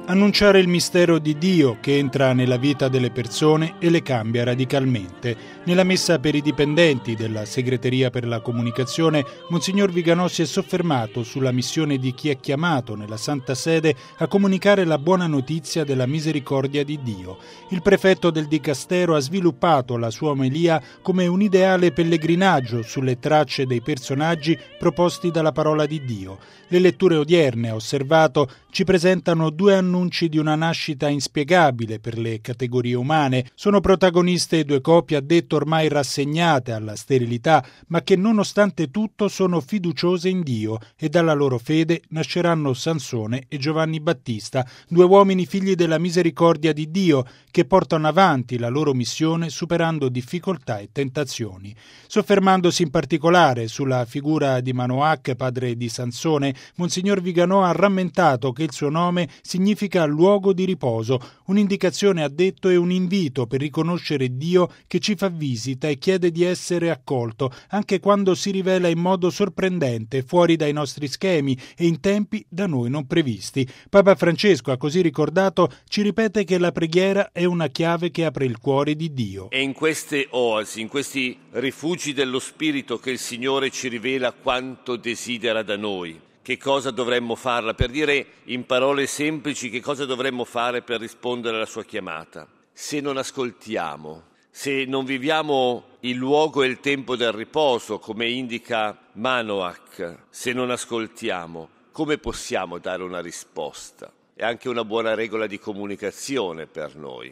Annunciare il mistero di Dio che entra nella vita delle persone e le cambia radicalmente. Nella messa per i dipendenti della Segreteria per la Comunicazione, Monsignor Viganò si è soffermato sulla missione di chi è chiamato nella Santa Sede a comunicare la buona notizia della misericordia di Dio. Il prefetto del Dicastero ha sviluppato la sua omelia come un ideale pellegrinaggio sulle tracce dei personaggi proposti dalla parola di Dio. Le letture odierne, ha osservato, ci presentano due annunci di una nascita inspiegabile per le categorie umane. Sono protagoniste due coppie, ha detto, ormai rassegnate alla sterilità, ma che nonostante tutto sono fiduciose in Dio e dalla loro fede nasceranno Sansone e Giovanni Battista, due uomini figli della misericordia di Dio che portano avanti la loro missione superando difficoltà e tentazioni. Soffermandosi in particolare sulla figura di Manoach, padre di Sansone, Monsignor Viganò ha rammentato che il suo nome significa luogo di riposo, un'indicazione, ha detto, e un invito per riconoscere Dio che ci fa visita e chiede di essere accolto, anche quando si rivela in modo sorprendente, fuori dai nostri schemi e in tempi da noi non previsti. Papa Francesco ha così ricordato, ci ripete che la preghiera è una chiave che apre il cuore di Dio. È in queste oasi, in questi rifugi dello Spirito che il Signore ci rivela quanto desidera da noi. Che cosa dovremmo farla? Per dire in parole semplici che cosa dovremmo fare per rispondere alla sua chiamata. Se non ascoltiamo, se non viviamo il luogo e il tempo del riposo, come indica Manoach, se non ascoltiamo, come possiamo dare una risposta? È anche una buona regola di comunicazione per noi.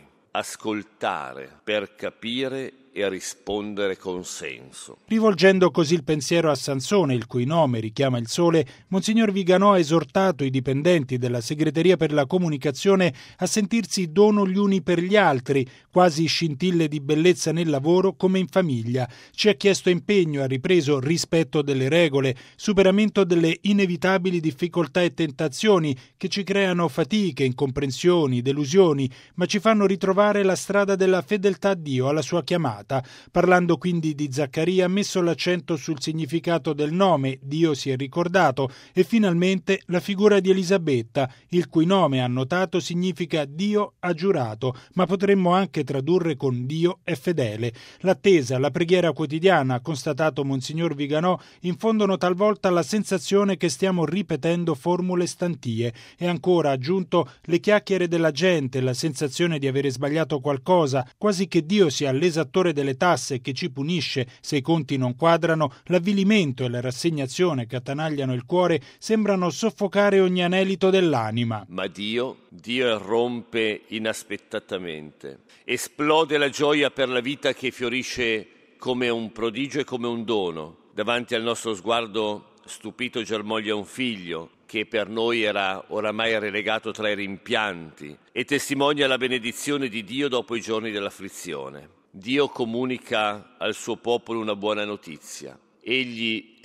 Ascoltare per capire e rispondere con senso. Rivolgendo così il pensiero a Sansone, il cui nome richiama il sole, Monsignor Viganò ha esortato i dipendenti della Segreteria per la Comunicazione a sentirsi dono gli uni per gli altri, quasi scintille di bellezza nel lavoro come in famiglia. Ci ha chiesto impegno, ha ripreso rispetto delle regole, superamento delle inevitabili difficoltà e tentazioni che ci creano fatiche, incomprensioni, delusioni, ma ci fanno ritrovare la strada della fedeltà a Dio, alla sua chiamata. Parlando quindi di Zaccaria, ha messo l'accento sul significato del nome, Dio si è ricordato, e finalmente la figura di Elisabetta, il cui nome, ha notato, significa Dio ha giurato, ma potremmo anche tradurre con Dio è fedele. L'attesa, la preghiera quotidiana, ha constatato Monsignor Viganò, infondono talvolta la sensazione che stiamo ripetendo formule stantie, e ancora, ha aggiunto, le chiacchiere della gente, la sensazione di avere sbagliato qualcosa, quasi che Dio sia l'esattore delle tasse che ci punisce se i conti non quadrano, l'avvilimento e la rassegnazione che attanagliano il cuore sembrano soffocare ogni anelito dell'anima. Ma Dio irrompe inaspettatamente, esplode la gioia per la vita che fiorisce come un prodigio e come un dono. Davanti al nostro sguardo stupito germoglia un figlio che per noi era oramai relegato tra i rimpianti e testimonia la benedizione di Dio dopo i giorni dell'afflizione. Dio comunica al suo popolo una buona notizia. Egli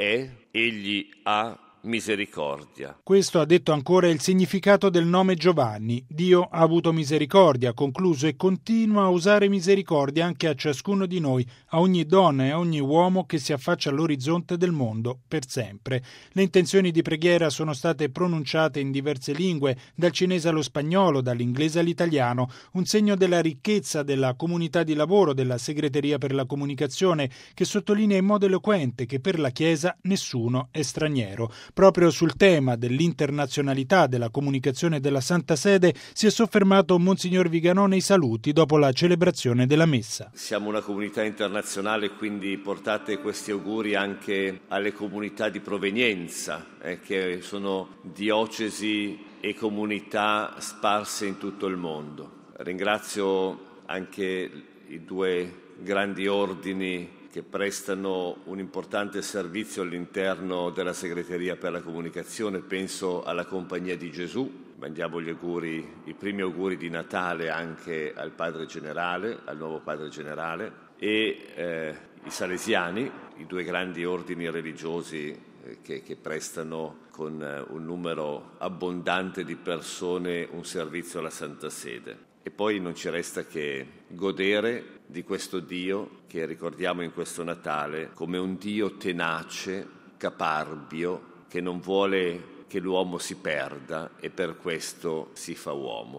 ha misericordia. Questo, ha detto ancora, è il significato del nome Giovanni. Dio ha avuto misericordia, ha concluso, e continua a usare misericordia anche a ciascuno di noi, a ogni donna e a ogni uomo che si affaccia all'orizzonte del mondo per sempre. Le intenzioni di preghiera sono state pronunciate in diverse lingue, dal cinese allo spagnolo, dall'inglese all'italiano, un segno della ricchezza della comunità di lavoro della Segreteria per la Comunicazione, che sottolinea in modo eloquente che per la Chiesa nessuno è straniero. Proprio sul tema dell'internazionalità della comunicazione della Santa Sede si è soffermato Monsignor Viganò nei saluti dopo la celebrazione della messa. Siamo una comunità internazionale, quindi portate questi auguri anche alle comunità di provenienza, che sono diocesi e comunità sparse in tutto il mondo. Ringrazio anche i due grandi ordini che prestano un importante servizio all'interno della Segreteria per la Comunicazione. Penso alla Compagnia di Gesù, mandiamo i primi auguri di Natale anche al Padre Generale, al nuovo Padre Generale, e i Salesiani, i due grandi ordini religiosi che prestano con un numero abbondante di persone un servizio alla Santa Sede. E poi non ci resta che godere di questo Dio che ricordiamo in questo Natale come un Dio tenace, caparbio, che non vuole che l'uomo si perda e per questo si fa uomo.